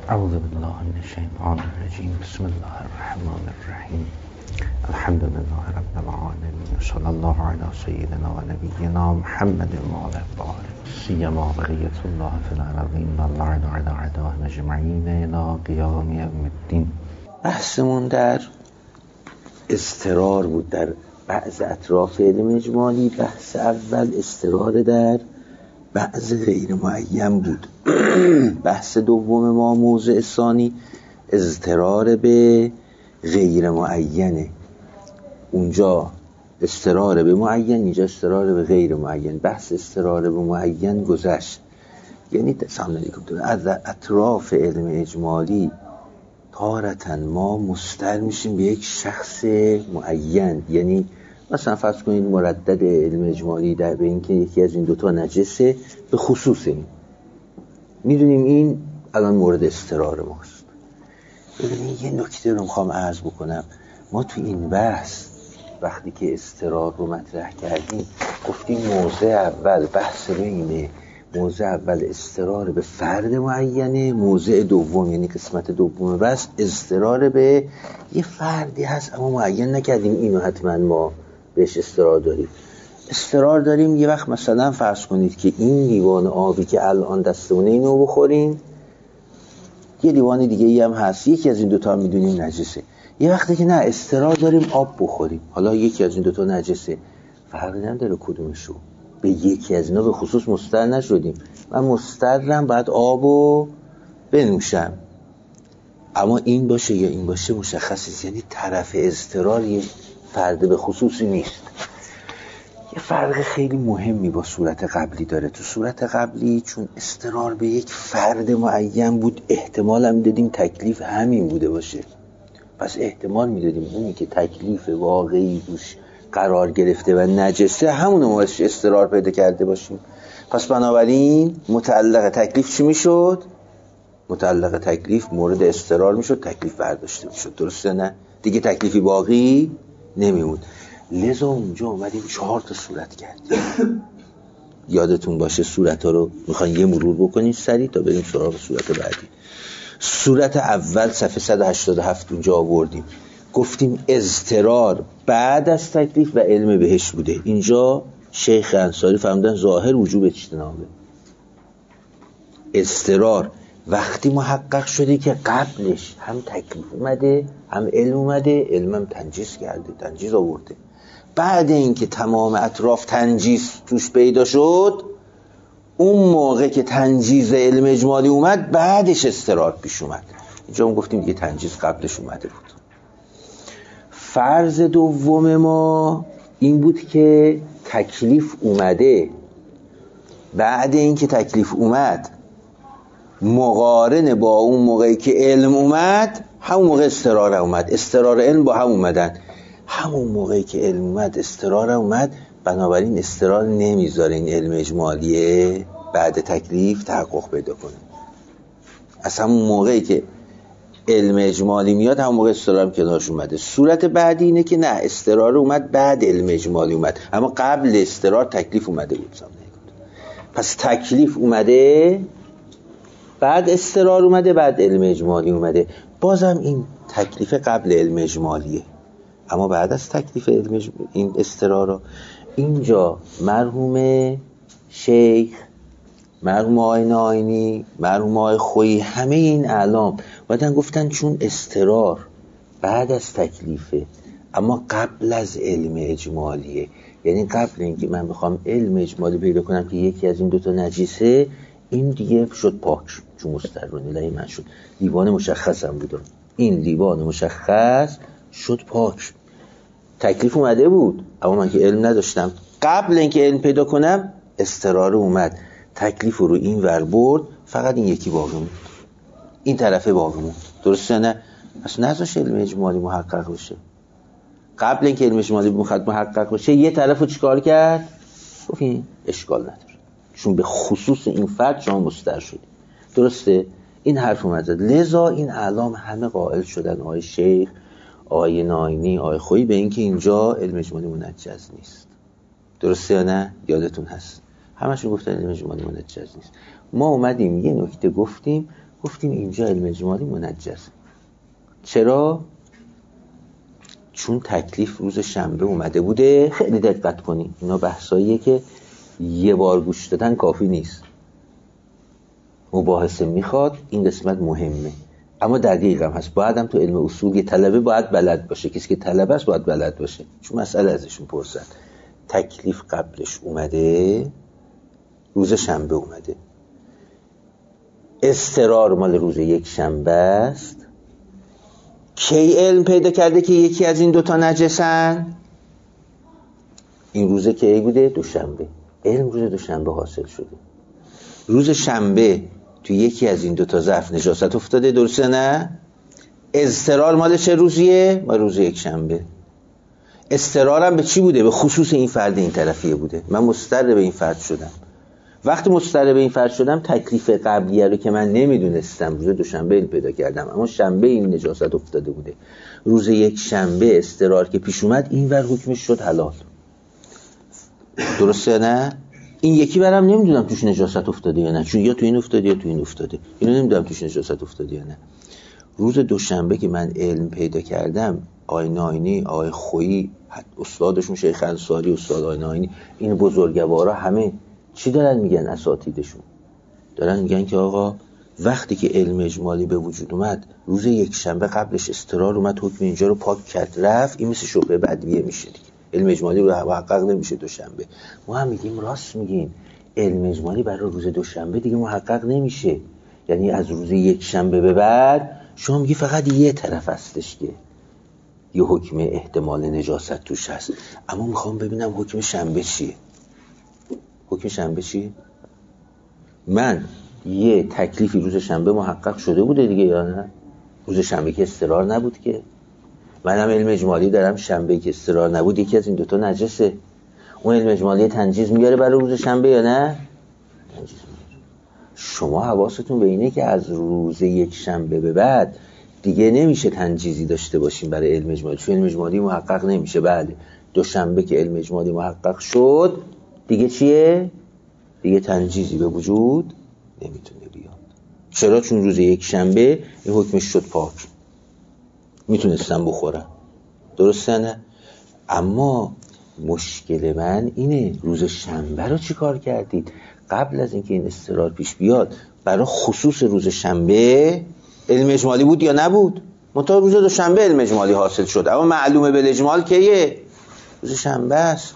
اعوذ بالله من الشیطان الرجیم. بسم الله الرحمن الرحیم. الحمد لله رب العالمین. صلی الله علی سیدنا و نبینا محمد و آله الطاهرین سیما بقیة الله فی الارضین و اللعن علی اعدائهم اجمعین الی قیام یوم الدین. بحثمون در اضطرار بود در بعض اطراف علم اجمالی. بحث اول اضطرار در بعض غیر معین بود. بحث دوم ما موضع ثانی اضطرار به غیر معینه. اونجا اضطرار به معین، اینجا اضطرار به غیر معین. بحث اضطرار به معین گذشت. یعنی سلام علیکم، از اطراف علم اجمالی تارتن ما مستر میشیم به یک شخص معین. یعنی مثلا فرض کنید مردد علم اجمالی در به این که یکی از این دوتا نجسه به خصوص این میدونیم این الان مورد اضطرار ماست. ببینید یه نکته رو میخوام عرض بکنم. ما تو این بحث وقتی که اضطرار رو مطرح کردیم گفتیم موضع اول بحث بینه موضع اول اضطرار به فرد معینه، موضع دوم یعنی قسمت دوم بس اضطرار به یه فردی هست اما معین نکردیم اینو حتما ما بهش اضطرار داریم. اضطرار داریم یه وقت مثلا فرض کنید که این لیوان آبی که الان دستمونه اینو بخوریم، یه لیوان دیگه ای هم هست، یکی از این دوتا هم میدونیم نجسه. یه وقتی که نه اضطرار داریم آب بخوریم، حالا یکی از این دوتا نجسه، فرقی نداره کدومشو، به یکی از اینا به خصوص مستر نشدیم. من مسترم بعد آبو بنوشم، اما این باشه یا این باشه مشخصه. یعنی طرف اضطرار یه فرد به خصوصی نیست. یه فرق خیلی مهمی با صورت قبلی داره. تو صورت قبلی چون اضطرار به یک فرد معین بود احتمال هم میدادیم تکلیف همین بوده باشه، پس احتمال میدادیم اونی که تکلیف واقعی روش قرار گرفته و نجسه همونو ما بهش اضطرار پیدا کرده باشیم. پس بنابراین متعلق تکلیف چی میشد؟ متعلق تکلیف مورد اضطرار میشد، تکلیف برداشته میشد. درسته نه؟ دیگه تکلیفی باقی نمیمود. لذا اونجا اومدیم 4 تا صورت کردیم. یادتون باشه صورت ها رو میخواین یه مرور بکنیم سریع تا بریم سراغ صورت بعدی. صورت اول صفحه 187 اونجا آوردیم، گفتیم اضطرار بعد از تکلیف و علم بهش بوده. اینجا شیخ انصاری فرمودن ظاهر وجوب اجتنابه. اضطرار وقتی محقق شده که قبلش هم تکلیف اومده هم علم اومده، علمم تنجیز کرده، تنجیز آورده. بعد اینکه تمام اطراف تنجیز توش پیدا شد، اون موقع که تنجیز علم اجمالی اومد بعدش اضطرار پیش اومد. اینجا هم گفتیم دیگه تنجیز قبلش اومده بود. فرض دوم ما این بود که تکلیف اومده، بعد اینکه تکلیف اومد مقارن با اون موقعی که علم اومد، همون موقع اضطرار اومد. اضطرار علم با هم اومدن. همون موقعی که علم اومد اضطرار اومد، بنابراین اضطرار نمیذاره این علم اجمالیه بعد تکلیف تحقق پیدا کنه. از همون موقعی که علم اجمالی میاد همون موقع اضطرار هم کنارش اومده. صورت بعدی اینه که نه اضطرار اومد بعد علم اجمالی اومد، اما قبل اضطرار تکلیف اومده بود. پس تکلیف اومده بعد اضطرار اومده بعد علم اجمالی اومده. بازم این تکلیف قبل علم اجمالیه، اما بعد از تکلیف علم این اضطرار اینجا مرحوم شیخ، مرحوم آقای ناینی، مرحوم آقای خویی، همه این اعلام بعدن گفتن چون اضطرار بعد از تکلیفه اما قبل از علم اجمالیه، یعنی قبل اینکه من بخوام علم اجمالی پیدا کنم که یکی از این دوتا نجیسه، این دیگه شد پاک، چون مسترون الهی من شد. لیوان مشخصم بود، این لیوان مشخص شد پاک. تکلیف اومده بود اما من که علم نداشتم. قبل اینکه علم پیدا کنم اضطرار اومد، تکلیف رو این ور برد، فقط این یکی باقی موند، این طرفه باقی موند. درسته نه؟ پس نذاش علم اجمالی محقق بشه. قبل اینکه علم اجمالی محقق بشه یه طرفو چیکار کرد؟ گفت این اشکال نداره چون به خصوص این فرد شما مستر شدید. درسته؟ این حرف اومد. لذا این اعلام همه قائل شدن، آقای شیخ، آقای ناینی، آقای خویی، به اینکه اینجا علم اجمالی منجز نیست. درسته یا نه؟ یادتون هست همشون گفتن علم اجمالی منجز نیست. ما اومدیم یه نکته گفتیم گفتیم اینجا علم اجمالی منجز. چرا؟ چون تکلیف روز شنبه اومده بوده. خیلی دقت کنید، اینا بحثاییه که یه بار گوش دادن کافی نیست، مباحثه میخواد، این قسمت مهمه اما دقیق هم هست. باید هم تو علم اصول یه طلبه باید بلد باشه، کسی که طلبه است باید بلد باشه. چون مسئله ازشون پرسد تکلیف قبلش اومده، روز شنبه اومده، استقرار مال روز یک شنبه است. کی علم پیدا کرده که یکی از این دوتا نجسن؟ این روزه کی بوده؟ دوشنبه. علم روز دوشنبه حاصل شده. روز شنبه تو یکی از این دوتا ظرف نجاست افتاده، درسته نه؟ استقرار مال چه روزیه؟ مال روز یک شنبه. استقرارم به چی بوده؟ به خصوص این فرد این طرفیه بوده. من مستقر به این فرد شدم. وقتی مستقر به این فرد شدم، تکلیف قبلیه رو که من نمیدونستم روز دوشنبه پیدا کردم، اما شنبه این نجاست افتاده بوده. روز یک شنبه استقرار که پیش اومد، این ور حکمش شد حلال. درسته نه؟ این یکی برم نمیدونم توش نجاست افتاده یا نه، چون یا تو این افتاده یا تو این افتاده، اینو نمیدونم توش نجاست افتاده یا نه. روز دوشنبه که من علم پیدا کردم، آقای ناینی، آقای خویی، استادشون شیخ انصاری، استاد آقای ناینی، این بزرگوارا همه چی دارن میگن؟ اساتیدشون دارن میگن که آقا وقتی که علم اجمالی به وجود اومد، روز یک شنبه قبلش استقرار اومد، حکم اینجا رو پاک کرد رفت، این مثل شبهه بدویه میشه دیگه. علم اجمالی رو محقق نمیشه دوشنبه. ما هم میگیم راست میگین، علم اجمالی برای روز دوشنبه دیگه محقق نمیشه. یعنی از روز یک شنبه به بعد شما میگی فقط یه طرف هستش که یه حکم احتمال نجاست توش هست. اما میخوام ببینم حکم شنبه چیه. حکم شنبه چیه؟ من یه تکلیفی روز شنبه محقق شده بوده دیگه یا نه؟ روز شنبه که استقرار نبود که. منم علم اجمالی دارم، شنبه که استقرار نبود یکی از این دوتا نجسه. اون علم اجمالی تنجیز میاره برای روز شنبه یا نه؟ تنجیز میاره. شما حواستون به اینه که از روز یک شنبه به بعد دیگه نمیشه تنجیزی داشته باشیم برای علم اجمالی، چون علم اجمالی محقق نمیشه. بله، دوشنبه که علم اجمالی محقق شد دیگه چیه؟ دیگه تنجیزی به وجود نمیتونه بیاد. چرا؟ چون روز یک شنبه این حکمش شد پاک، میتونستم بخورم. درسته نه؟ اما مشکل من اینه، روز شنبه رو چی کار کردید؟ قبل از اینکه این استقرار پیش بیاد، برای خصوص روز شنبه علم اجمالی بود یا نبود؟ منتها روز دوشنبه علم اجمالی حاصل شد، اما معلومه بالاجمال کیه؟ روز شنبه است.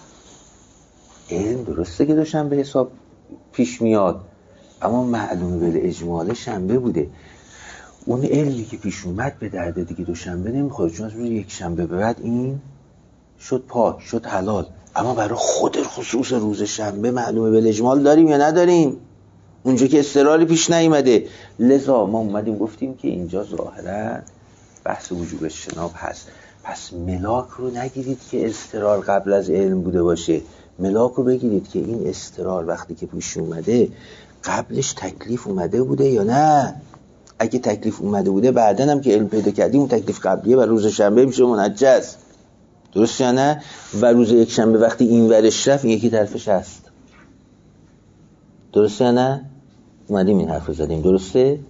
علم درسته که دوشنبه حساب پیش میاد، اما معلومه بالاجمال شنبه بوده. اون علمی که پیش اومد به درد دیگه دوشنبه نمیخوره، چون از روز یک شنبه به بعد این شد پاک، شد حلال. اما برای خود خصوص روز شنبه معلومه بالاجمال داریم یا نداریم؟ اونجا که استقراری پیش نیامده. لذا ما اومدیم گفتیم که اینجا ظاهرا بحث وجوب اجتناب هست. پس ملاک رو نگیرید که استقرار قبل از علم بوده باشه، ملاک رو بگیرید که این استقرار وقتی که پیش اومده قبلش تکلیف اومده بوده یا نه. اگه تکلیف اومده بوده، بعدن هم که علم پیدا کردیم اون تکلیف قبلیه و روز شنبه میشه منجز. درست یا نه؟ و روز یک شنبه وقتی این ورش رفت، این یکی طرفش هست. درست یا نه؟ اومدیم این حرف رو زدیم. درسته؟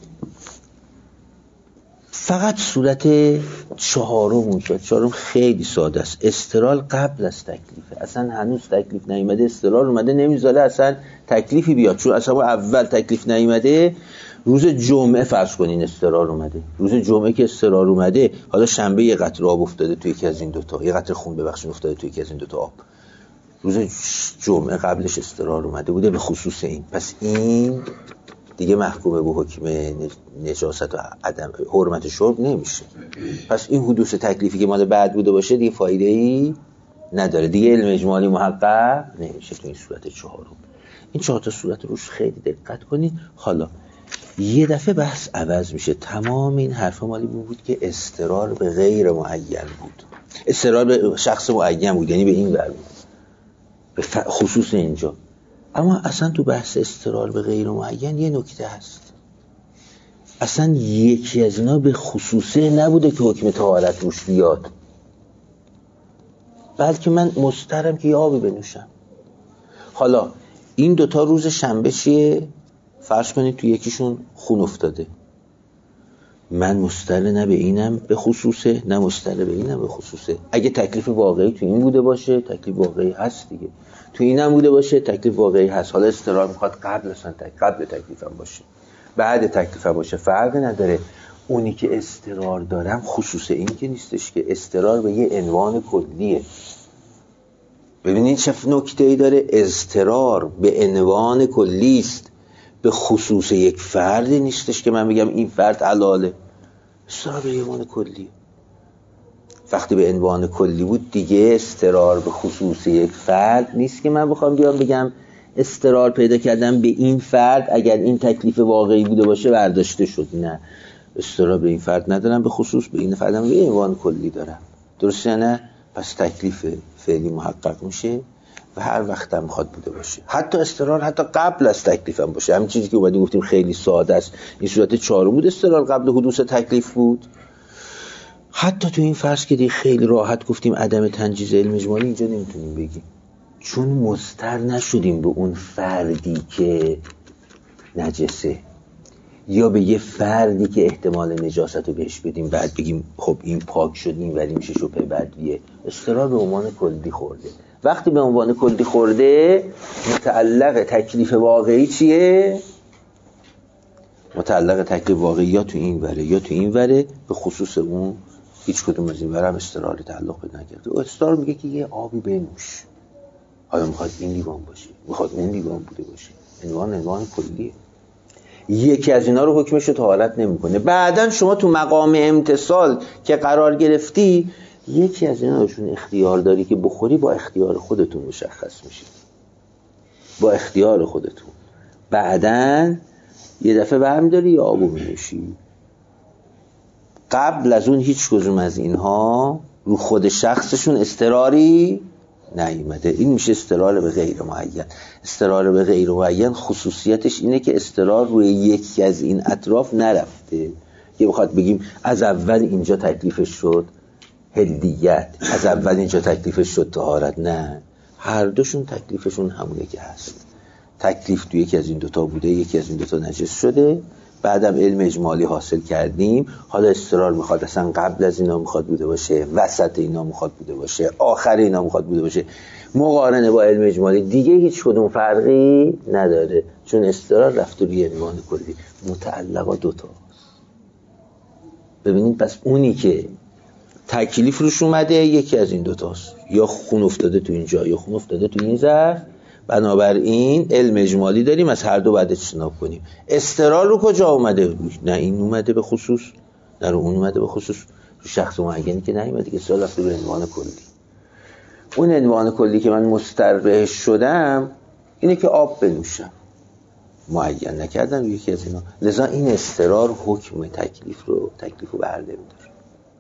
فقط صورت چهارم خیلی ساده است. استقرار قبل از تکلیفه، اصلا هنوز تکلیف نیامده، استقرار اومده، نمیذاره اصلا تکلیفی بیاد. چون اصلا اول تکلیف نیامده، روز جمعه فرض کنین استقرار اومده، روز جمعه که استقرار اومده، حالا شنبه یه قطره آب افتاده توی یکی از این دوتا، یه قطره خون ببخشید افتاده توی یکی از این دوتا آب، روز جمعه قبلش استقرار اومده بوده به خصوص این. پس این دیگه محکومه به حکم نجاست و عدم حرمت شرب نمیشه. پس این حدوث تکلیفی که مال بعد بوده باشه دیگه فایده‌ای نداره، دیگه علم اجمالی محقق نمیشه تو این صورت چهارم. این چهار تا صورت روش خیلی دقت کنید. حالا یه دفعه بحث عوض میشه. تمام این حرفا مالی بود که استقرار به غیر معین بود، استقرار به شخص معین بود، یعنی به این ور بود، به خصوص اینجا. اما اصلا تو بحث استقرار به غیر معین یه نکته هست. اصلا یکی از اینا به خصوصه نبوده که حکم طهارت روش بیاد، بلکه من مضطرم که یه آبی بنوشم. حالا این دوتا روز شنبه چیه؟ فرض کنید تو یکیشون خون افتاده، من مستر نه به اینم به خصوصه نه مستر به اینم به خصوصه. اگه تکلیف واقعی تو این بوده باشه تکلیف واقعی هست دیگه، تو اینم بوده باشه تکلیف واقعی هست. حالا استرار میخواد قبل تکلیفم باشه بعد تکلیفم باشه فرقی نداره. اونی که استرار دارم خصوص این که نیستش که استرار به یه عنوان کلیه. ببینید چه نکته‌ای داره، استرار به عنوان کلی است، به خصوص یک فردی نیستش که من بگم این فرد حلاله. استرار به عنوان کلیه. وقتی به عنوان کلی بود دیگه استرار به خصوص یک فرد نیست که من بخوام بگم استرار پیدا کردم به این فرد اگر این تکلیف واقعی بوده باشه برداشته شد. نه، استرار به این فرد ندارم، به خصوص به این فردم به عنوان کلی دارم. درسته نه؟ پس تکلیف فعلی محقق میشه و هر وقت هم خواهد بوده باشه. حتی استرار حتی قبل از تکلیف هم باشه. همین چیزی که اومدیم گفتیم خیلی ساده است، این صورت چهارم بود، استرار قبل حدوث تکلیف بود. حتی تو این فرض که دیگه خیلی راحت گفتیم عدم تنجیز علم اجمالی اینجا نمیتونیم بگیم، چون مضطر نشدیم به اون فردی که نجسه یا به یه فردی که احتمال نجاست رو بهش بدیم بعد بگیم خب این پاک شد این ولی میشه شبهه بدویه. استرار به عنوان کلی خورده. وقتی به عنوان کلی خورده متعلق تکلیف واقعی چیه؟ متعلق تکلیف واقعی یا تو این وره یا تو این وره، به خصوص اون هیچ کدوم از این وره هم استراری تعلق پیدا نکرده. استرار میگه که یه آبی بنوش، آیا میخواد این لیوان باشه میخواد اون لیوان بوده باشه، عنوان کلیه. یکی از اینا رو حکمش رو طهارت نمیکنه. بعدن شما تو مقام امتصال که قرار گرفتی یکی از اینا روشون اختیار داری که بخوری، با اختیار خودتون مشخص میشه، با اختیار خودتون. بعدن یه دفعه برمیداری یا آبو بنوشی. قبل از اون هیچ کدوم از اینها رو خود شخصشون استراری نیامده. این میشه استرار به غیر معین. استرار به غیر معین خصوصیتش اینه که استرار روی یکی از این اطراف نرفته. که بخواد بگیم از اول اینجا تکلیفش شد هدیت، از اول اینجا تکلیفش شد طهارت، نه، هر دوشون تکلیفشون همونه که هست. تکلیف تو یکی از این دوتا بوده، یکی از این دوتا نجس شده، بعدم علم اجمالی حاصل کردیم. حالا استرار میخواد اصلا قبل از اینا میخواد بوده باشه، وسط اینا میخواد بوده باشه، آخر اینا میخواد بوده باشه، مقارنه با علم اجمالی دیگه هیچ کدوم فرقی نداره، چون استرار رفت روی عنوان کلی. متعلقا دوتا. ببینید پس اونی که تکلیف روش اومده یکی از این دوتاست، یا خون افتاده تو اینجا یا خون افتاده تو این ظرف. بنابراین علم اجمالی داریم، از هر دو باید اجتناب کنیم. استرار رو کجا اومده؟ نه این اومده به خصوص، نه رو اون اومده به خصوص، رو شخص معینی که نیومده، که استرار رفته به عنوان کلی. اون عنوان کلی که من مستر بهش شدم اینه که آب بنوشم، معین نکردم یکی از اینا. لذا این استرار حکم تکلیف رو برده می‌داره.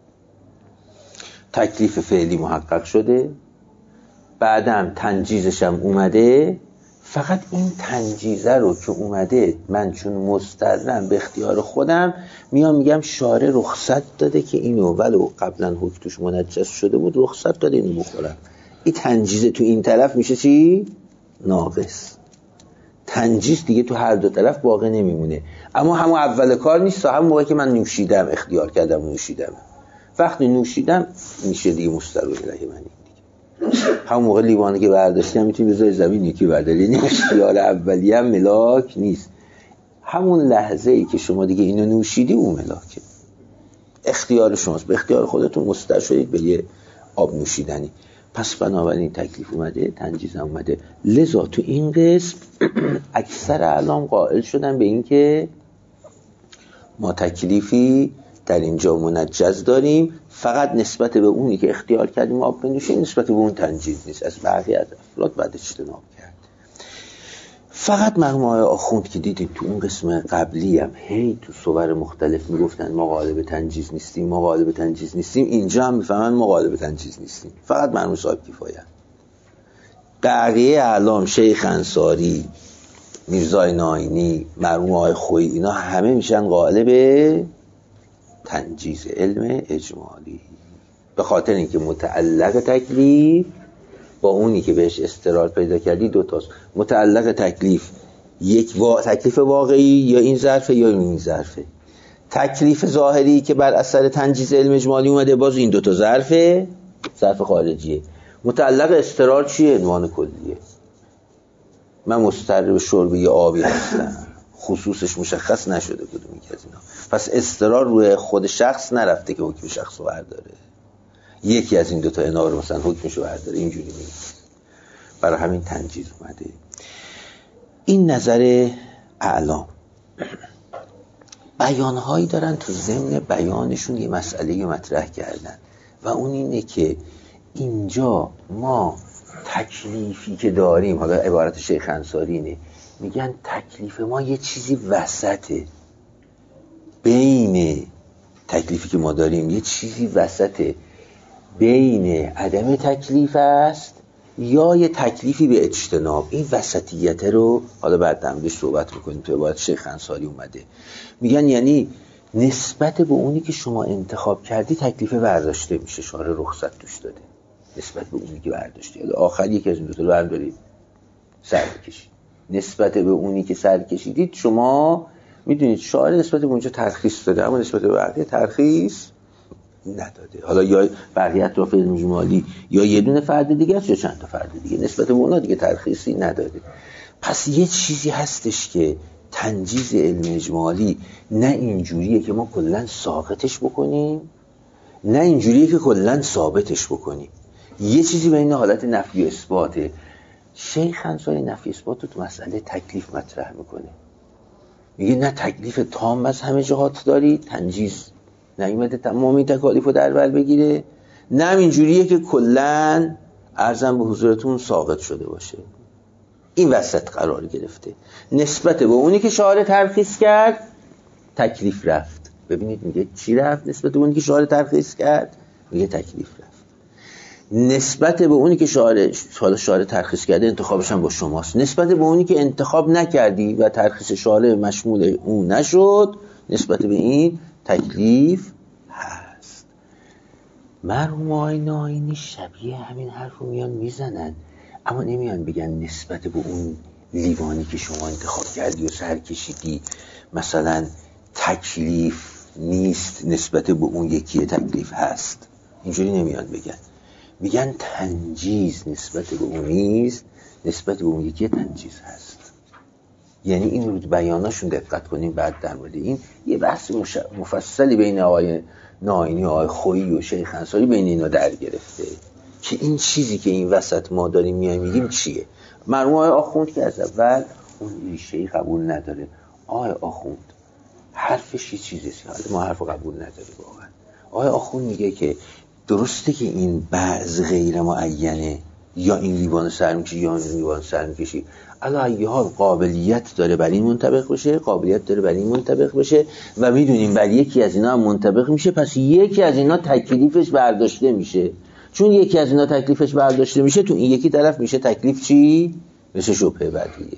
تکلیف فعلی محقق شده، بعدم تنجیزش هم اومده. فقط این تنجیزه رو که اومده من چون مسترم به اختیار خودم میام میگم شارع رخصت داده که اینو ولو قبلا حکم توش منجس شده بود رخصت داده اینو بخورم. این تنجیزه تو این طرف میشه چی؟ ناقص. تنجیز دیگه تو هر دو طرف باقی نمیمونه. اما همون اول کار نیست، همون موقعی که من نوشیدم اختیار کردم نوشیدم، وقتی نوشیدم میشه دیگه مستر الیه من دیگه. همون موقع لیوانه که برداشتم میتونی بذاری زمین یکی برداری، یعنی اختیار اولیه هم ملاک نیست. همون لحظه ای که شما دیگه اینو نوشیدی اون ملاکه، اختیار شماست، به اختیار خودتون مستر شدید به یه آب نوشیدنی. پس بنابراین تکلیف اومده، تنجیز اومده. لذا تو این قسم اکثر اعلام قائل شدن به این که ما تکلیفی در اینجا منجز داریم، فقط نسبت به اونی که اختیار کردیم آب بنوشیم، نسبت به اون تنجیز نیست. از بقیه از افراد بعد اجتناب کرد. فقط مرحوم آقای آخوند که دیدیم تو اون قسم قبلی هم هی تو صور مختلف میگفتن ما غالب تنجیز نیستیم، ما غالب تنجیز نیستیم، اینجا هم میفهمن ما غالب تنجیز نیستیم. فقط مرحوم صاحب کفایت. بقیه اعلام شیخ انصاری، میرزای ناینی، مرحوم آقای خویی، اینا همه میشن غالب تنجیز علم اجمالی، به خاطر اینکه متعلق تکلیف با اونی که بهش استرار پیدا کردی دوتاست. متعلق تکلیف یک تکلیف واقعی یا این ظرفه یا این ظرفه. تکلیف ظاهری که بر اثر تنجیز علم اجمالی اومده، باز این دوتا ظرفه، ظرف خارجیه. متعلق اضطرار چیه؟ عنوان کلیه. من مضطر به شرب یه آبی هستم، خصوصش مشخص نشده کدومی که از اینا. پس اضطرار روی خود شخص نرفته که حکم شخص رو برداره، یکی از این دوتا اینا رو مثلا حکمش رو برداره، اینجوری نیست. برای همین تنجیز اومده. این نظر اعلام. بیانهایی دارن تو ضمن بیانشون یه مسئله رو مطرح کردن و اون اینه که اینجا ما تکلیفی که داریم، حالا عبارت شیخ انصاری اینه، میگن تکلیف ما یه چیزی وسطه، بین تکلیفی که ما داریم یه چیزی وسطه، بین عدم تکلیف است یا یه تکلیفی به اجتناب. این وسطیت رو حالا بعد درموردش صحبت میکنیم. تو عبارت شیخ انصاری اومده، میگن یعنی نسبت به اونی که شما انتخاب کردی تکلیف برداشته میشه، شارع رخصت توش داده نسبت به اونی که برداشتی. حالا آخر یکی از این دوتا رو بردارید سر بکشید، نسبت به اونی که سر کشیدید شما میدونید شارع نسبت به اونجا ترخیص داده، اما نسبت به بقیه ترخیص نداده. حالا یا بقیه اطراف علم اجمالی یا یه دونه فرد دیگه است یا چند تا فرد دیگه، نسبت به اونا دیگه ترخیصی نداده. پس یه چیزی هستش که تنجیز علم اجمالی نه اینجوریه که ما کلن ساقطش بکنیم، نه اینجوریه که کلن ثابتش بکنیم. یه چیزی بین حالت نفی و اثباته. شیخ انصاری نفی اثبات رو تو مسئله تکلیف مطرح میکنه، میگه نه تکلیف تام از همه جهات داری، تنجیز نیومده تمامی تکالیف رو در بر بگیره، نه اینجوریه که کلن عرضم به حضورتون ساقط شده باشه. این وسط قرار گرفته. نسبت به اونی که شارع ترخیص کرد تکلیف رفت. ببینید میگه چی رفت؟ نسبت به اونی که شارع ترخیص کرد میگه تکلیف رفت. نسبت به اونی که شارع ترخیص کرده انتخابش هم با شماست. نسبت به اونی که انتخاب نکردی و ترخیص شارع مشمول اون نشد، نسبت به این تکلیف هست. مرحوم آقای ناینی شبیه همین حرف رو میان میزنن، اما نمیان بگن نسبت به اون لیوانی که شما انتخاب کردی و سر کشیدی مثلا تکلیف نیست، نسبت به اون یکی تکلیف هست. اینجوری نمیان بگن، میگن تنجیز نسبت به اون نیست، نسبت به اون یکی تنجیز هست. یعنی این رو بیاناشون دقت کنیم. بعد در مورد این یه بحث مفصلی بین آقای ناینی و آقای خویی و شیخ انصاری بین اینا در گرفته که این چیزی که این وسط ما داریم میگیم چیه. مرحوم آقای آخوند که از اول اون ریشه‌ای قبول نداره. آقای آخوند حرفش یه چیزیه، ما حرف قبول نداره واقعا. آقای آخوند میگه که درسته که این بعض غیر معینه، یا این لیوان سر میکشی یا این لیوان سر میکشی، علی حال قابلیت داره بر این منطبق بشه، قابلیت داره بر این منطبق بشه و میدونیم بر یکی از اینا هم منطبق میشه، پس یکی از اینا تکلیفش برداشته میشه. چون یکی از اینا تکلیفش برداشته میشه، تو این یکی طرف میشه تکلیف چی؟ میشه شبهه بدیه.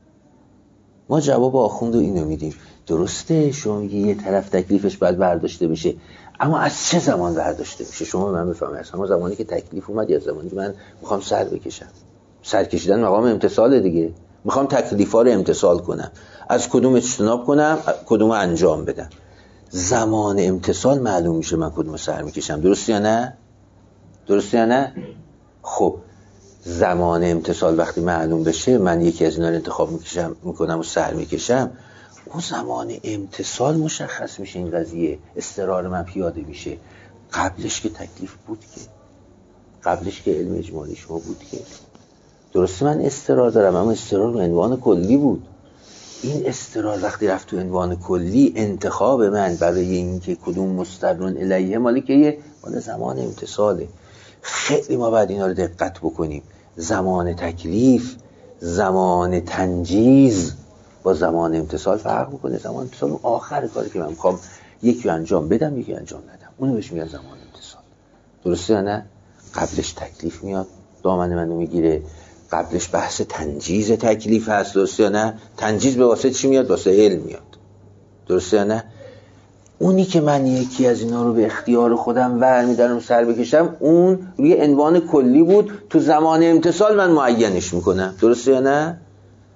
ما جواب آخوند رو اینو میدیم. درسته شما میگی یه طرف تکلیفش باید برداشته بشه، اما از چه زمان برداشته میشه؟ شما من بفهمید از همون زمانی که تکلیف اومد یا زمانی که من میخوام سر بکشم. سر کشیدن مقام امتثال دیگه، میخوام تکلیفا رو امتثال کنم، از کدوم اجتناب کنم، کدوم انجام بدم. زمان امتثال معلوم میشه من کدوم سر میکشم. درسته یا نه؟ درسته یا نه؟ خب زمان امتثال وقتی معلوم بشه، من یکی از اینا رو انتخاب میکنم و سر میکشم، اون زمان امتثال مشخص میشه. این قضیه استقرار من پیاده میشه. قبلش که تکلیف بود که، قبلش که علم اجمالی شما بود که، درسته من استقرار دارم، اما استقرار به عنوان کلی بود. این استقرار وقتی رفت تو عنوان کلی، انتخاب من برای اینکه کدوم مستقرن الیه مالکیه مال زمان امتثاله. خیلی ما باید اینا رو دقت بکنیم. زمان تکلیف، زمان تنجیز با زمان امتثال فرق میکنه. زمان امتثال آخر کاری که من میخوام یکی انجام بدم یکی انجام ندم، اونو بهش میگن زمان امتثال. درسته یا نه؟ قبلش تکلیف میاد دامن منو میگیره، قبلش بحث تنجیز تکلیف هست. درسته یا نه؟ تنجیز به واسه چی میاد؟ واسه علم میاد. درسته یا نه؟ اونی که من یکی از اینا رو به اختیار خودم برمی‌دارم سر بکشم، اون روی عنوان کلی بود، تو زمان امتثال من معینش میکنم. درسته یا نه؟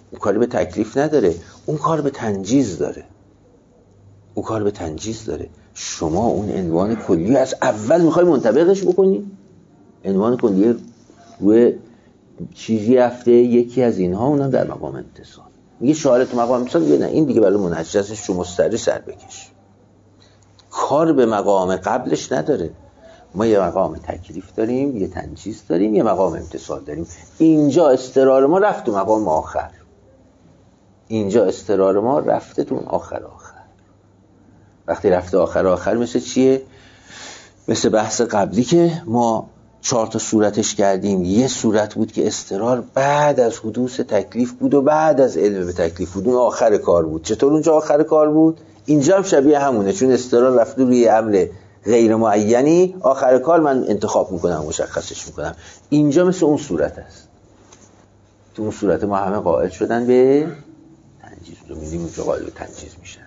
اون کاری به تکلیف نداره، اون کار به تنجیز داره. اون کار به تنجیز داره. شما اون عنوان کلی از اول میخوای منطبقش بکنی، عنوان کلی روی چیزی هفته یکی از اینها، اونم در مقام امتصال. میگه شاعر تو مقام امتصال میگه نه این دیگه برای منجزش شو مستری سر بکش، کار به مقام قبلش نداره. ما یه مقام تکلیف داریم، یه تنجیز داریم، یه مقام امتصال داریم. اینجا استقرار ما رفت تو مقام آخر، اینجا استقرار ما رفته تو آخر. وقتی رفته آخر مثل چیه؟ مثل بحث قبلی که ما 4 تا صورتش کردیم. یه صورت بود که استقرار بعد از حدوث تکلیف بود و بعد از علم به تکلیف بود، اون آخر کار بود. چطور اونجا آخر کار بود؟ اینجا هم شبیه همونه، چون استقرار رفته روی امر غیر معینی، آخر کار من انتخاب میکنم، مشخصش میکنم. اینجا مثل اون صورت است. تو اون صورت ما همه قائل شدن به تنجیز، رو میدیم اونجا قائل به تنجیز میشن.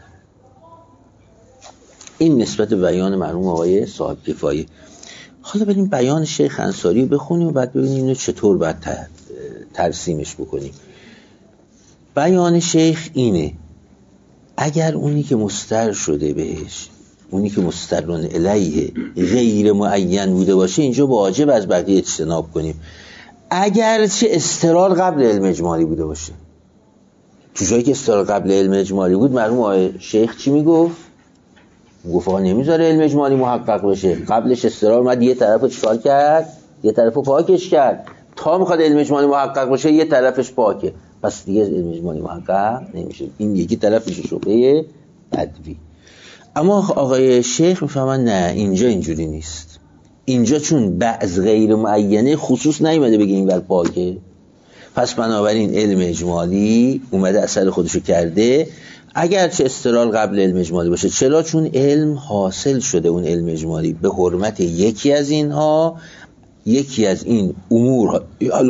این نسبت به بیان مرحوم آقای صاحب کفایه. حالا بریم بیان شیخ انصاری رو بخونیم و بعد ببینیم اینو چطور باید ترسیمش بکنیم. بیان شیخ اینه: اگر اونی که مستر شده بهش، اونی که مسترون الیه غیر معین بوده باشه، اینجا واجب از بقیه اجتناب کنیم، اگر چه استقرار قبل علم اجمالی بوده باشه. تو جایی که استقرار قبل علم اجمالی بود، مرحوم آقای شیخ چی میگفت؟ گفت آقا نمیذاره علم اجمالی محقق بشه. قبلش استقرار اومد یه طرفو چکار کرد، یه طرفو پاکش کرد. تا میخواد علم اجمالی محقق بشه یه طرفش پاکه، پس دیگه علم اجمالی محقق نمیشه. این یکی طرفش شبهه بدوی. اما آقای شیخ میفهمن نه، اینجا اینجوری نیست. اینجا چون بعض غیر معینه خصوص نیومده بگه این ور پاکه، پس بنابراین علم اجمالی اومده اثر خودشو کرده، اگرچه استقرار قبل علم اجمالی باشه. چرا؟ چون علم حاصل شده، اون علم اجمالی به حرمت یکی از اینها، یکی از این امور،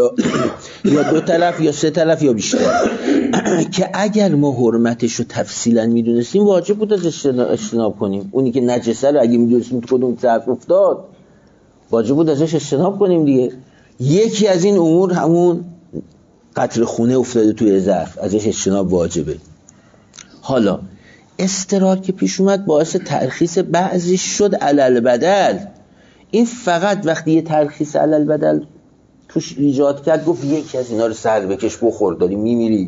یا 2 طرف یا 3 طرف یا بیشتر، که اگر ما حرمتش رو تفصیلا میدونستیم واجب بود از اجتناب کنیم. اونی که نجسه رو اگه میدونستیم تو کدوم طرف افتاد، واجب بود ازش اجتناب کنیم دیگه. یکی از این امور همون قطره خونه افتاده توی ظرف، ازش اجتناب واجبه. حالا استقرار که پیش اومد باعث ترخیص بعضی شد علل بدل. این فقط وقتی یه ترخیص علل بدل توش ایجاد کرد، گفت یکی از اینا رو سر بکش بخور، داری میمیری.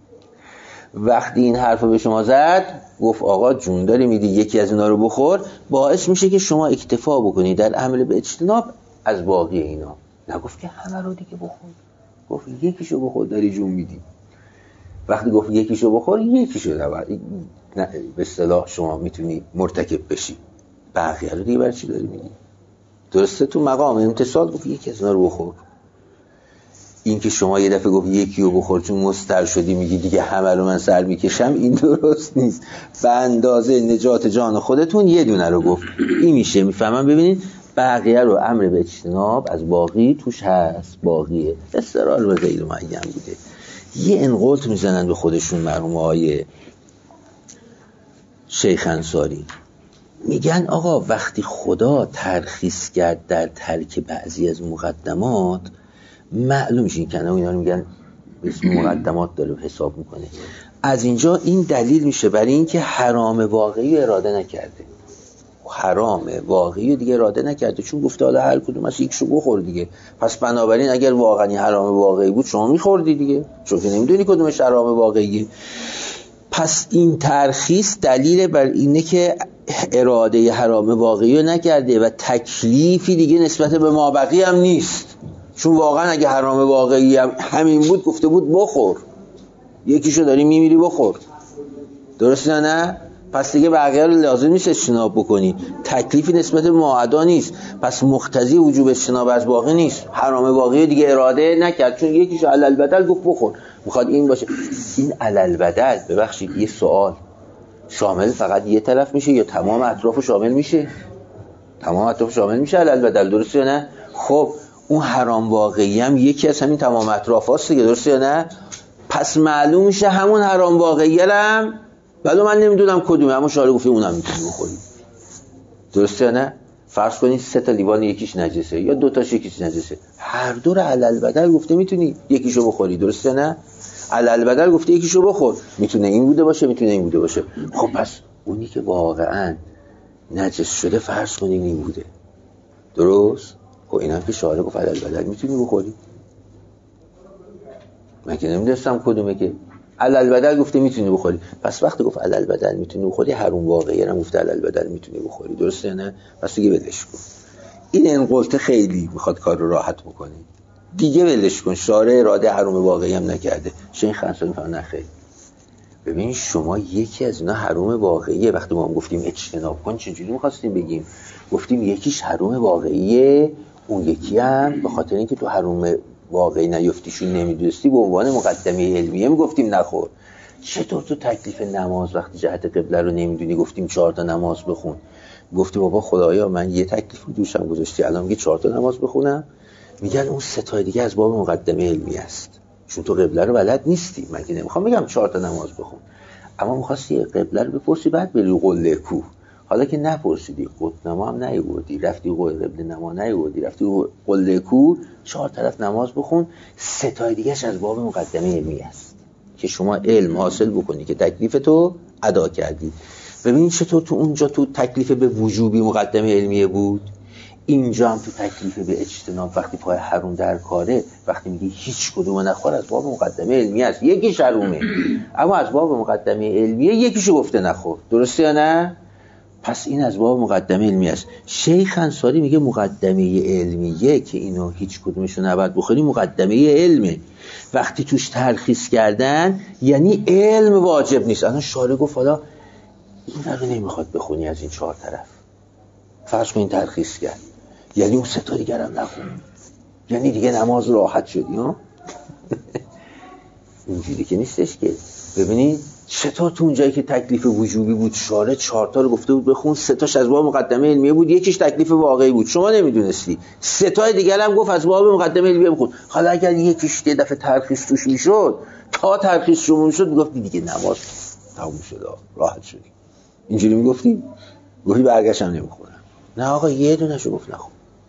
وقتی این حرفو به شما زد، گفت آقا جون داری میدی یکی از اینا رو بخور، باعث میشه که شما اکتفا بکنی در عمل به اجتناب از باقی اینا. نگفت که همه رو دیگه بخور، گفت یکیشو بخور داری جون میدی. وقتی گفت یکیشو بخور، یکیشو به اصطلاح شما میتونی مرتکب بشی، بقیه رو دیگه برای چی داری میدی؟ درسته؟ تو مقام امتصال گفت یکی از اینا رو بخور. این که شما یه دفعه گفت یکی رو بخور چون مستر شدی میگی دیگه همه رو من سر میکشم، این درست نیست. به اندازه نجات جان خودتون یه دونه رو گفت. این میشه میفهمم. ببینید بقیه رو امر به اجتناب از باقی توش هست، باقیه استقرار به غیر معین بوده. یه انقلت میزنن به خودشون مرحوم آقای شیخ انصاری، میگن آقا وقتی خدا ترخیص کرد در ترک بعضی از مقدمات، معلوم میشه که اینا رو میگن اسم مقدمات داره حساب میکنه، از اینجا این دلیل میشه برای این که حرام واقعی اراده نکرده. حرام واقعی دیگه اراده نکرده، چون گفته حالا هر کدوم از یکشو بخور دیگه. پس بنابراین اگر واقعا حرام واقعی بود شما میخوردی دیگه، چون که نمیدونی کدومش حرام واقعیه. پس این ترخیص دلیل بر اینه که اراده حرام واقعی رو نکرده و تکلیفی دیگه نسبت به مابقی هم نیست، چون واقعا اگه حرام واقعی هم همین بود گفته بود بخور، یکیشو داری میمیری بخور. درست نه؟ پس دیگه بقیه رو لازم نیست اجتناب بکنی، تکلیفی نسبت به ماعدا نیست، پس مقتضی وجوب اجتناب از باقی نیست. حرام واقعی دیگه اراده نکرد، چون یکیشو علل بدل گفت بخور، میخواد این باشه. این علل بدل، ببخشید یه سوال، شامل فقط یه طرف میشه یا تمام اطرافو شامل میشه؟ تمام اطرافو شامل میشه علل بدل، درسته یا نه؟ خب اون حرام واقعی هم یکی از همین تمام اطراف هاست دیگه، درسته یا نه؟ پس معلوم میشه همون حرام واقعی هم، ولی من نمیدونم کدومه، اما شارع گفته اونم میتونی بخوری. درسته یا نه؟ فرض کنید 3 تا لیوان یکیش نجسه یا 2 تاش یکیش نجسه، هر دو رو علل بدل گفته میتونی یکیشو بخوری. درسته یا نه؟ علل گفته یکیشو بخور، میتونه این بوده باشه میتونه این بوده باشه. خب پس اونی که واقعا نجس شده فرض کنیم این بوده، درست؟ خب اینا که شارع گفت علل میتونی بخوری، من که نمیدونستم کدومه که علل گفته میتونی بخوری. پس وقتی گفت علل میتونی بخوری، حروم واقعی هم گفته علل میتونی بخوری، درسته یا نه؟ پس دیگه ولش کن. این انقلته خیلی میخواد کار رو راحت بکنه، دیگه ولش کن، شارع اراده حروم واقعی هم نکرده. شیخ انصاری میفهمه نخیر. ببین شما یکی از اینا حروم واقعیه، وقتی ما هم گفتیم اجتناب کن چجوری میخواستیم بگیم؟ گفتیم یکیش حروم واقعیه، اون یکی هم به خاطر اینکه تو حروم واقعی نیفتیشون نمیدونستی به عنوان مقدمه علمیه میگفتیم نخور. چطور تو تکلیف نماز وقتی جهت قبله رو نمیدونی گفتیم 4 تا نماز بخون؟ گفتی بابا خدایا من یه تکلیف رو دوشم گذاشتی، الان میگه 4 تا نماز بخونم؟ میگن اون 3 تا دیگه از باب مقدمه علمی است، چون تو قبله رو بلد نیستی. من که نمیخوام بگم 4 تا نماز بخون، اما می‌خواستی قبله رو بپرسی بعد بری قله کو. حالا که نپرسیدی، قطنما هم نیوردی، رفتی قبله نما نیوردی، رفتی قله کو، 4 طرف نماز بخون. 3 تا دیگه‌اش از باب مقدمه علمی است که شما علم حاصل بکنی که تکلیف تو ادا کردی. ببین چطور تو اونجا تو تکلیف به وجوبی مقدمه علمیه بود، اینجا هم تو تکلیف به اجتناب وقتی پای حروم در کاره، وقتی میگی هیچ کدوم نخور از باب مقدمه علمی است. یکیش حرومه اما از باب مقدمه علمیه، یکیشو گفته نخور، درسته یا نه؟ پس این از باب مقدمه علمی است. شیخ انصاری میگه مقدمه علمیه که اینو هیچ کدومشو نباید بخوری، مقدمه علمه. وقتی توش ترخیص کردن یعنی علم واجب نیست. الان شارع گفت حالا این رو نمیخواد بخونی از این 4 طرف، فرض کن این ترخیص کرد، یعنی اون 3 تا دیگر هم نخون، یعنی دیگه نماز راحت شدی ها؟ اینجوری که نیستش که. ببینید چطور تو اون جایی که تکلیف وجوبی بود شارع 4 تا رو گفته بود بخون، 3 تاش از باب مقدمه علمیه بود، یکیش تکلیف واقعی بود، شما نمیدونستی، 3 تا دیگر هم گفت از باب مقدمه علمیه بخون. حالا اگر یکیش یه دفعه ترخیص توش میشد، تا ترخیص شما میشد، میگفتی دیگه نماز تموم شد راحت شدی. اینجوری میگفتی؟ گفتی برگشتم نمیخونم. نه آقا یه دونهشو گفت نخون،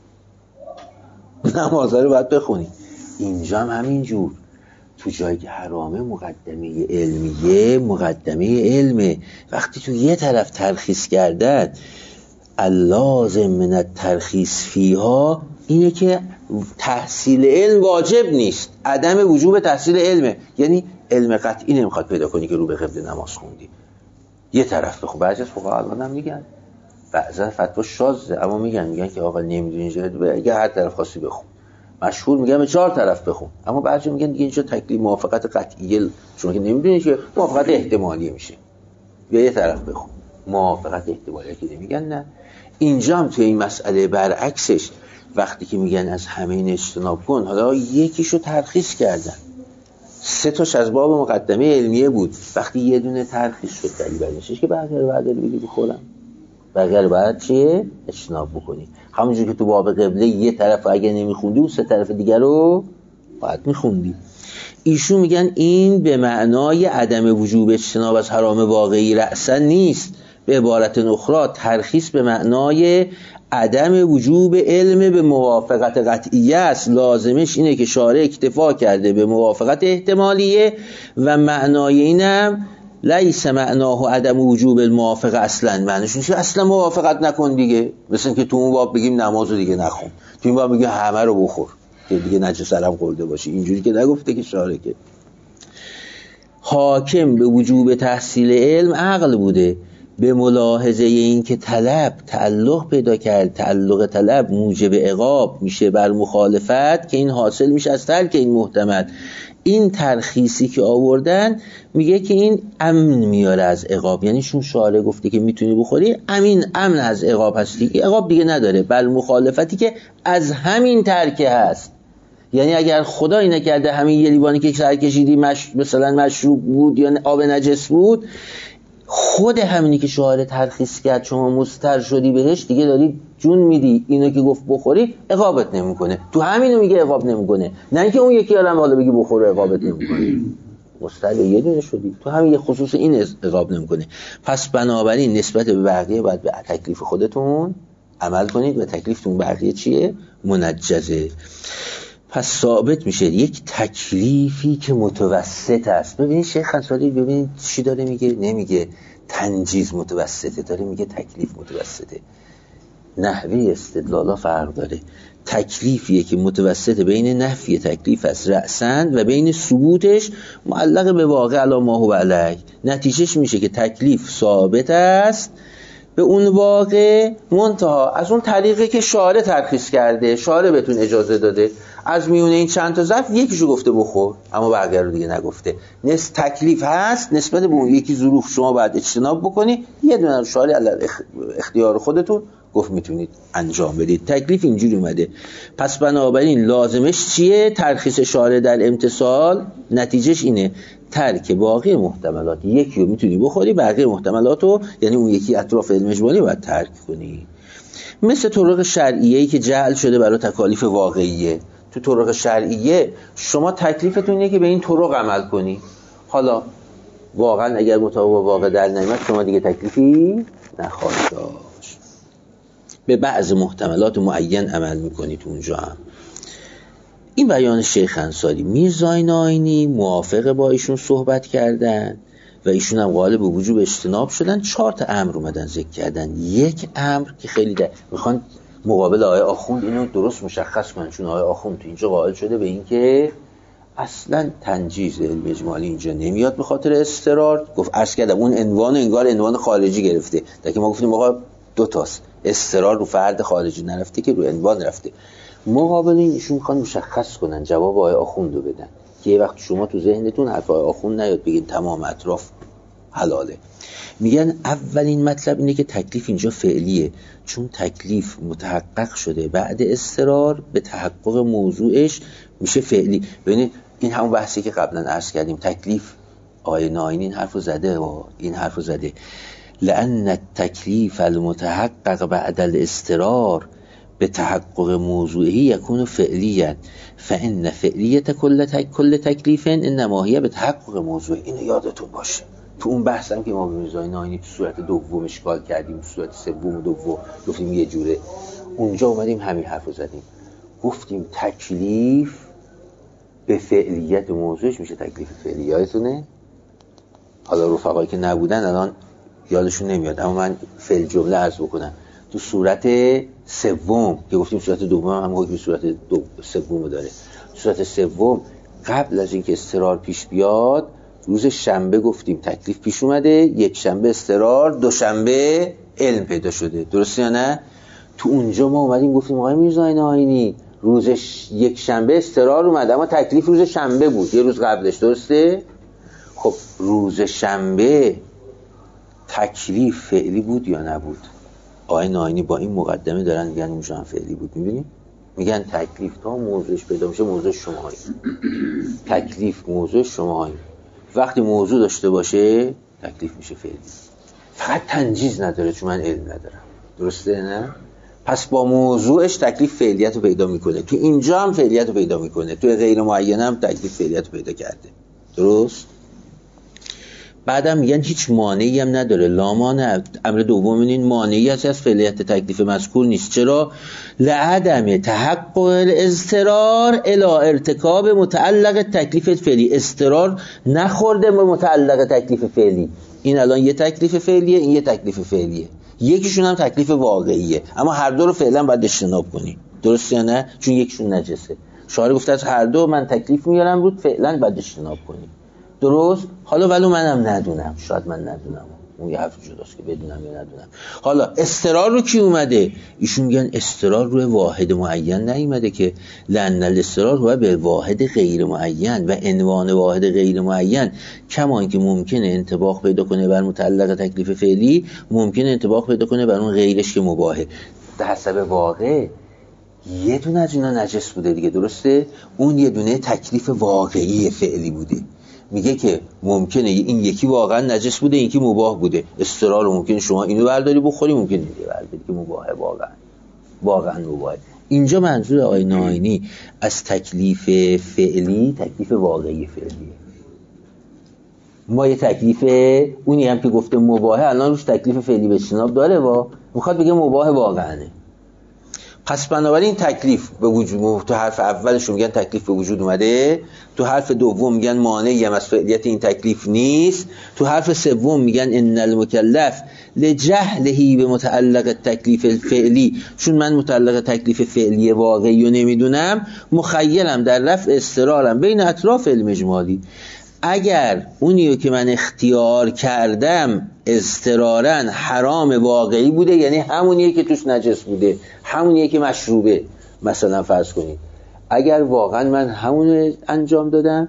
نمازها رو باید بخونی. اینجا هم همینجور، تو جایی که حرامه مقدمه علمیه، مقدمه علمه. وقتی تو یه طرف ترخیص کردن، اللازم من الترخیص فیها اینه که تحصیل علم واجب نیست، عدم وجوب تحصیل علمه. یعنی علم قطعی نمیخواد پیدا کنی که رو به قبله نماز خوندی. یه طرف بخون. بعضی از فقها الان هم میگن، بعضا فتوا شاذه اما میگن که آقا نمیدونی چرا، اگه هر طرف خاصی بخون. مشهور میگن به 4 طرف بخون، اما بعضی میگن دیگه اینجا تکلیف موافقت قطعیه، چون که نمیدونی که موافقت احتمالی میشه، یا یه طرف بخون. موافقت احتمالی که نمیگن نه. اینجا هم توی این مسئله برعکسش، وقتی که میگن از همه این اجتناب کن، حالا یکیشو ترخیص کردن، 3 تاش از باب مقدمه علمیه بود، وقتی یه دونه ترخیص شد دلیل بر نیستش که بقیه رو بعد بگی بخورم، بقیه رو بعد چیه؟ اجتناب بکنی. همونجور که تو باب قبله یه طرف اگه نمیخوندی اون 3 طرف دیگر رو باید میخوندی. ایشون میگن این به معنای عدم وجوب اجتناب از حرام واقعی رأسا نیست، به عبارت اخرى ترخیص به معنای عدم وجوب علم به موافقت قطعیه است. لازمش اینه که شارع اکتفا کرده به موافقت احتمالیه و معنای اینم لیس معناه عدم وجوب الموافقه اصلا، معنیش نیست اصلا موافقت نکن دیگه. مثلا که تو اون باب بگیم نمازو دیگه نخون، تو این باب بگیم همه رو بخور که دیگه نجس سرم خورده باشی. اینجوری که نگفته که شارع. که حاکم به وجوب تحصیل علم عقل بوده، به ملاحظه این که طلب تعلق پیدا کرد، تعلق طلب موجب عقاب میشه بر مخالفت که این حاصل میشه از ترک این محتمل. این ترخیصی که آوردن میگه که این امن میاره از عقاب، یعنی چون شارع گفته که میتونی بخوری، امن از عقاب هستی، عقاب دیگه نداره، بل مخالفتی که از همین ترکه هست. یعنی اگر خدایی نکرده همین یه لیوانی که سر کشیدی مثلا مشروب بود یا آب نجس بود، خود همینی که شارع ترخیص کرد شما مضطر شدی بهش، دیگه داری جون میدی. اینو که گفت بخوری عقابت نمیکنه، تو همینو میگه عقاب نمیکنه، نه اینکه اون یکی هم حالا بگی بخوره عقابت نمیکنه، مضطر یه دونه شدی، تو همین خصوص این عقاب نمیکنه. پس بنابراین نسبت به بقیه باید به تکلیف خودتون عمل کنید و تکلیفتون بقیه چیه؟ منجزه. پس ثابت میشه یک تکلیفی که متوسط است. ببینید شیخ انصاری ببینید چی داره میگه، نمیگه تنجیز متوسطه، داره میگه تکلیف متوسطه. نحوه استدلالا فرق داره. تکلیفیه که متوسط بین نفی تکلیف است رأساً و بین ثبوتش معلق به واقع علی ما هو علیه. نتیجهش میشه که تکلیف ثابت است به اون واقع، منتها از اون طریقی که شارع ترخیص کرده، شارع بهتون اجازه داده از میونه این چند تا ظرف یکیشو گفته بخور، اما بقیه رو دیگه نگفته. تکلیف هست نسبت به اون یکی ظروف شما باید اجتناب بکنی، یه دونه رو شارع علی اختیار خودتون گفت میتونید انجام بدید. تکلیف اینجوری اومده. پس بنابراین لازمش چیه؟ ترخیص شارع در امتثال نتیجهش اینه ترک باقی محتملات. یکی رو میتونی بخوری، بقیه محتملات رو، یعنی اون یکی اطراف علم اجمالی باید ترک کنی. مثل طرق شرعیه‌ای که جعل شده برای تکالیف واقعیه. تو طرق شرعیه شما تکلیفتون اینه که به این طرق عمل کنی. حالا واقعا اگر مطابق واقع در نیامد شما دیگه تکلیفی نخواهید داشت. به بعض محتملات معین عمل میکنید اونجا هم. این بیان شیخ انصاری. میرزای ناینی موافق با ایشون صحبت کردن و ایشون هم قائل به وجوب اجتناب شدن. 4 تا امر اومدن ذکر کردن. یک امر که خیلی میخوان مقابل آقای آخوند اینو درست مشخص کنن، چون آقای آخوند تو اینجا قائل شده به این که اصلا تنجیز علم اجمالی اینجا نمیاد به خاطر اضطرار. گفت عرض کردم اون عنوان انگار عنوان خارجی گرفته، در که ما گفتیم آقا 2 تاست، اضطرار رو فرد خارجی نرفته که رو عنوان رفته. مقابل این ایشون میخوان مشخص کنن، جواب آقای آخوند رو بدن که یه وقت شما تو ذهنتون حرف آقای آخوند نیاد بگین تمام اطراف حلاله. میگن اولین مطلب اینه که تکلیف اینجا فعلیه، چون تکلیف متحقق شده بعد اضطرار به تحقق موضوعش میشه فعلی. ببینید این همون بحثی که قبلا عرض کردیم. تکلیف آقای ناینی این حرفو زده و این حرفو زده لأن التکلیف المتحقق بعد الاضطرار به تحقق موضوعی یکون فعلیت فإن فعلیت کل تکلیف انما هی به تحقق موضوعی. اینو یادتون باشه. تو اون بحثم که ما به میرزای ناینی تو صورت دوم اشکال کردیم، تو صورت سوم و دوم گفتیم یه جوره، اونجا اومدیم همین حرفو زدیم، گفتیم تکلیف به فعلیت موضوعش میشه تکلیف فعلی. یادتونه؟ حالا رفقایی که نبودن الان یادشون نمیاد، اما من فعل جمله عرض بکنم. تو صورت سوم که گفتیم صورت دوم هم حکم صورت سوم داره. صورت سوم قبل از اینکه اضطرار پیش بیاد روز شنبه گفتیم تکلیف پیش اومده، یک شنبه اضطرار، دوشنبه علم پیدا شده. درسته یا نه؟ تو اونجا ما اومدیم گفتیم آقای میرزای ناینی روز یک شنبه اضطرار اومده اما تکلیف روز شنبه بود، یه روز قبلش. درسته؟ خب روز شنبه تکلیف فعلی بود یا نبود؟ آقای ناینی با این مقدمه دارن میگن اونجا هم فعلی بود. میبینیم میگن تکلیف تا موضوعش پیدا میشه موضوع شماهایی. تکلیف موضوع شماهایی. وقتی موضوع داشته باشه تکلیف میشه فعلی. فقط تنجیز نداره چون من علم ندارم. درسته نه؟ پس با موضوعش تکلیف فعلیت رو پیدا میکنه. تو اینجا هم فعلیت رو پیدا میکنه، تو غیر معین هم تکلیف فعلیت رو پیدا کرده. درست؟ بعدم میگن هیچ مانعی هم نداره. لامان امر دوم این مانعی هست از فعلیت تکلیف مذکور نیست. چرا؟ لعدم تحقق الاضطرار الی ارتکاب متعلق تکلیف فعلی. اضطرار نخورده به متعلق تکلیف فعلی. این الان یه تکلیف فعلیه، این یه تکلیف فعلیه، یکیشون هم تکلیف واقعیه، اما هر دو رو فعلا باید اجتناب کنی. درست یا نه؟ چون یکیشون نجسه. شارع گفته از هر دو من تکلیف میارم رود، فعلا باید اجتناب کنی. درست؟ حالا ولو منم ندونم، شاید من ندونم، اون یه حرف جداست که بدونم یا ندونم. حالا اضطرار رو کی اومده؟ ایشون میگن اضطرار روی واحد معین نیومده که، لأن الاضطرار هو به واحد غیر معین و عنوان واحد غیر معین کما اینکه ممکنه انطباق پیدا کنه بر متعلق تکلیف فعلی، ممکنه انطباق پیدا کنه بر اون غیرش که مباهه. در حسب واقع یه دونه از اینا نجس بوده دیگه. درسته؟ اون یه دونه تکلیف واقعی فعلی بوده. میگه که ممکنه این یکی واقعا نجس بوده، این یکی مباح بوده. اضطرار ممکنه شما اینو برداری بخوری، ممکنه اینو برداری که مباحه، واقعا مباحه. اینجا منظور آقای ناینی از تکلیف فعلی تکلیف واقعی فعلیه. ما یه تکلیف اونی هم که گفته مباحه الان روش تکلیف فعلی به اجتناب داره، میخواد بگه مباح واقعا. پس بنابراین تکلیف به وجود، تو حرف اولش میگن تکلیف به وجود اومده، تو حرف دوم میگن مانعی هم از فعلیت این تکلیف نیست، تو حرف سوم میگن ان المکلف لجهله به متعلق تکلیف الفعلی، چون من متعلق تکلیف فعلی واقعی رو نمیدونم، مخیلم در رفع استرارم بین اطراف علم اجمالی. اگر اونیو که من اختیار کردم اضطرارن حرام واقعی بوده، یعنی همونیه که توش نجس بوده، همونیه که مشروبه، مثلا فرض کنید اگر واقعا من همونو انجام دادم،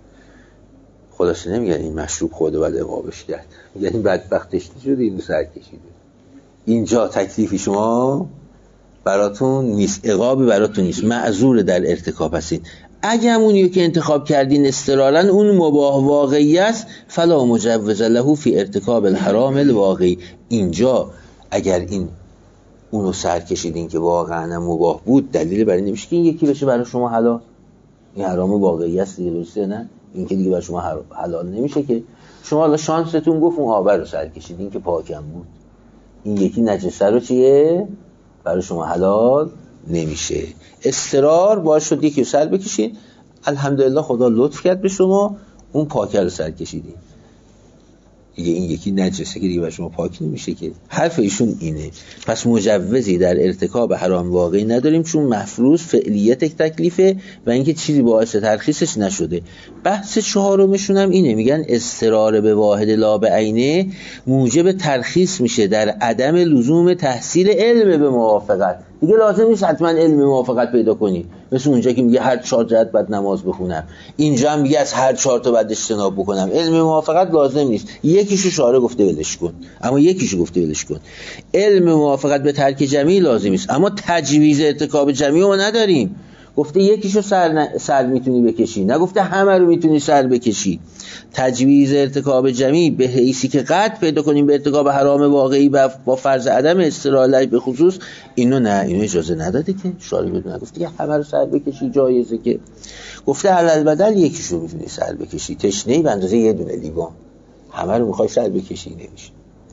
خلاصه نمیگن این مشروب خورده بعد عقابش کرد، یعنی بدبختش شده اینو سر کشیده، اینجا تکلیفی شما براتون نیست، عقابی براتون نیست، معذور در ارتکاب هستین. اگه همونیو که انتخاب کردین استرارن اون مباح واقعی است، فلا مجوز له فی ارتکاب الحرام الواقعی، اینجا اگر اونو سر کشیدین که واقعا مباح بود، دلیل برای نمیشه که این یکی بشه برای شما حلال، این حرام واقعی است دیگه، درسته نه؟ این که دیگه برای شما حلال نمیشه که. شما حالا شانستون گفت اون آبر رو سر کشیدین که پاکم بود، این یکی نجسه رو چیه؟ برای شما حلال نمیشه. استرار باعث شد یکی سر بکشید، الحمدلله خدا لطف کرد به شما، اون پاکه رو سر کشیدین، دیگه این یکی نجسه که دیگه برای شما پاک نمیشه که. حرف ایشون اینه. پس مجوزی در ارتکاب حرام واقعی نداریم، چون مفروض فعلیت تکلیفه و اینکه چیزی باعث ترخیصش نشده. بحث چهارمشون هم اینه، میگن اضطرار به واحد لا به عینه موجب ترخیص میشه در عدم لزوم تحصیل علم به موافقت. دیگه لازم نیست حتما علم موافقت پیدا کنی، مثل اونجا که میگه هر 4 جهت بعد نماز بخونم، اینجا هم میگه از هر 4 تا بعد اجتناب بکنم. علم موافقت لازم نیست، یکیشو شارع گفته ولش کن، اما یکیشو گفته ولش کن. علم موافقت به ترک جمیع لازم است، اما تجویز ارتکاب جمیع ما نداریم. گفته یکیشو سر میتونی بکشی، نگفته همه رو میتونی سر بکشی. تجویز ارتکاب جمیع به حیثی که قطع پیدا کنیم به ارتکاب حرام واقعی با فرض عدم استراحت به خصوص، اینو نه، اینو اجازه نداده که شارع بدونه. گفته که همه رو سر بکشی جایزه که، گفته علل بدل یکیشو میتونی سر بکشی، تشنه‌ای به اندازه یه دونه لیوان، همه رو میخوای سر بکشی نمیشه،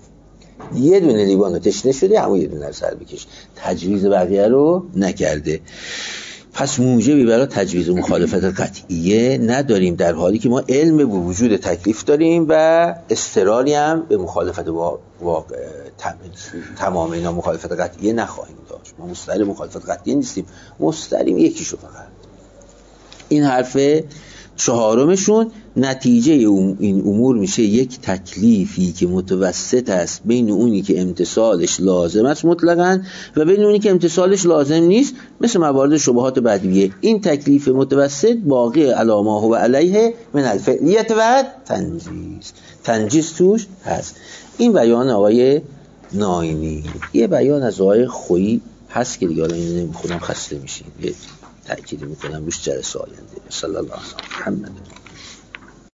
یه دونه لیوان رو تشنه شده همون یه دونه رو سر بکش، تجویز بقیه رو نکرده. پس موجبی برای تجویز مخالفت قطعیه نداریم، در حالی که ما علم به وجود تکلیف داریم و اضطراری هم به مخالفت تمام اینا مخالفت قطعیه نخواهیم داشت. ما مستعد مخالفت قطعیه نیستیم، مستعدیم یکیشو فقط. این حرف چهارمشون. نتیجه این امور میشه یک تکلیفی که متوسط است بین اونی که امتثالش لازم است مطلقاً و بین اونی که امتثالش لازم نیست، مثل موارد شبهات بعدیه. این تکلیف متوسط باقی علامه و علیه من الفعلیت و تنجیز توش هست. این بیان آقای ناینی. یه بیان از آقای خویی هست که دیگه الان اینو نمیخونم خسته میشین، یه تأکید میکنم روش جلسه آینده. صلی الله علیه و محمد.